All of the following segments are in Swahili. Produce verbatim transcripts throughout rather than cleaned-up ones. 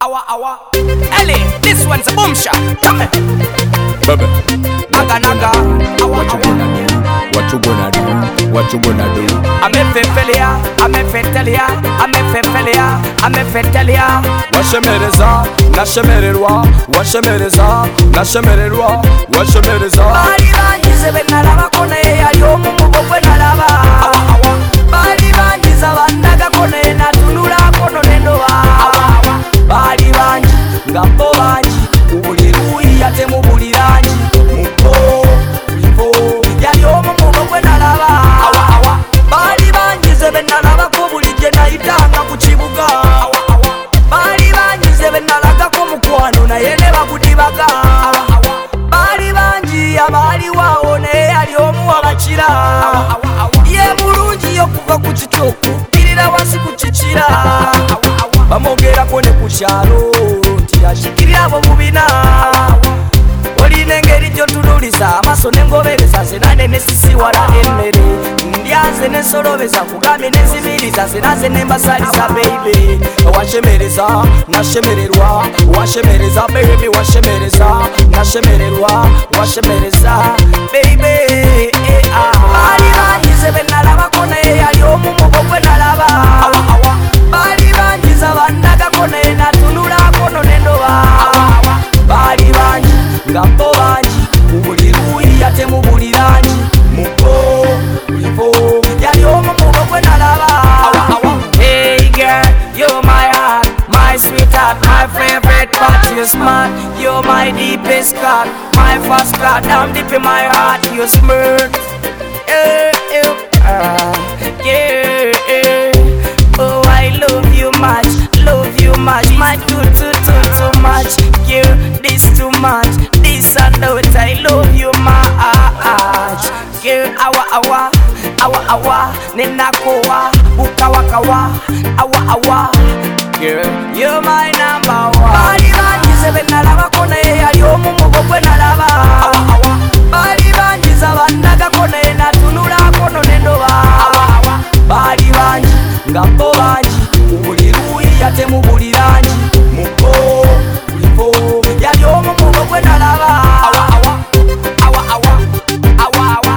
Awa awa. Ellie, this one's a boom shot. Come here. Baby, Naga naga. Awa what you awa. gonna do? What you gonna do? What you gonna do? I'm a fefelia, I'm a fetelia, I'm a fefelia, I'm a fetelia. Washemereza, nashemererwa, washemereza, nashemererwa, washemereza. Bali bangize benalaba kone yali omumugo gwe nalaba. Awa awa. Bali bangize bandaga kone natunula kono nendoa. Awa awa. Bali bangi, nga bo bangi, buli luyi ate mu buli langi. Muko, lipo, yali omumugo gwe nalaba. Awa awa. Bali bangize benalaba ko buli gye nayitanga ku kibuga. Awa awa. Bali bangize benalagako mukwano naye ne bagudibaga. Awa awa. Bali bangi abali wawo naye yali omu abakira. Ye mulungi okuva ku kitoku kirira wansi ku kikira. Bamogerako ne ku kyalo nti akikirira abo mu bina. Olina engeri gy'otunuliza amaaso n'engobereza zenane ne sisiwala emmere. Ndyaze ne nsolobeza kugambye ne nzimiriza zenaze ne mbasaliza baby. Washemereza nashemererwa, washemereza baby, washemereza nashemererwa, washemereza baby. Bali bangize benalabako naye yali omumugo gwe nalaba. Bali bangize bandagako naye natunulako no nendoba. Bali bangi nga bo bangi buli luyi ate mu buli langi. Muko lipo yali omumugo gwe nalaba. Hey girl, you're my heart, my sweetheart, my favorite part. You're smart, you're my deepest cut, my first cut. I'm deep in my heart, you're smart. Yeah, yeah, uh, yeah, yeah. Oh, I love you much, love you much, my too, too, too, too much. Yeah, this too much, this and that. I love you much. Yeah, awa awa, awa awa, nenakowa, ukawa kawa, awa awa. Yeah, you're my number one. Bali bangize benalabako naye yali omumugo gwe nalaba. Awa awa. Bali bangize bandagako naye natunulako no nendoba. Awa awa. Bali bangi nga bo bangi buli luyi ate mu buli langi. Muko lipo yali omumugo gwe nalaba. Awa awa. Awa awa. Awa awa.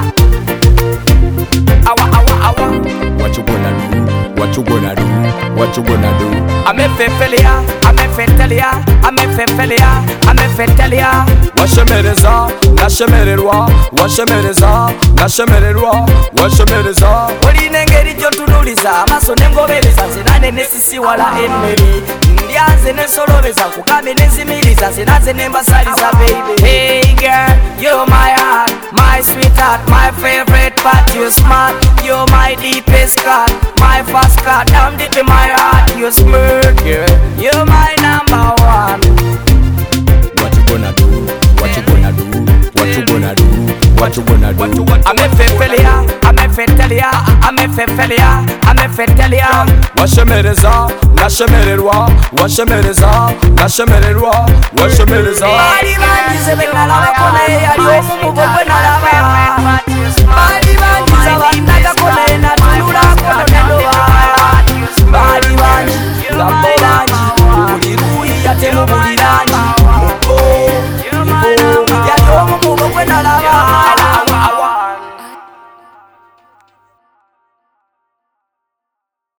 Awa awa awa. What you gonna do? What you gonna do? What you gonna do? I'm a fefelia, I'm a fetelia, I'm a fefelia, I'm a fetelia. Washemereza, nashemererwa, washemereza, nashemererwa, washemereza. Olina engeri gy'otunuliza amaaso n'engobereza zenane ne sisiwala emmere. Ndyaze ne nsolobeza kugambye ne nzimiriza zenaze ne mbasaliza baby. Hey girl, you're my heart, my sweetheart, my favorite part. You're smart, you're my deepest cut, my first cut. I'm deep in my heart, you're smart, girl. You're my number one. What you gonna do? What you gonna do? What you gonna do? What you gonna do? I'm a fefelia, I'm a fetelia, I'm a fefelia, I'm a fetelia. Washemereza, nashemererwa, washemereza, nashemererwa, washemereza. Bali bangize benalabako naye yali omumugo gwe nalaba.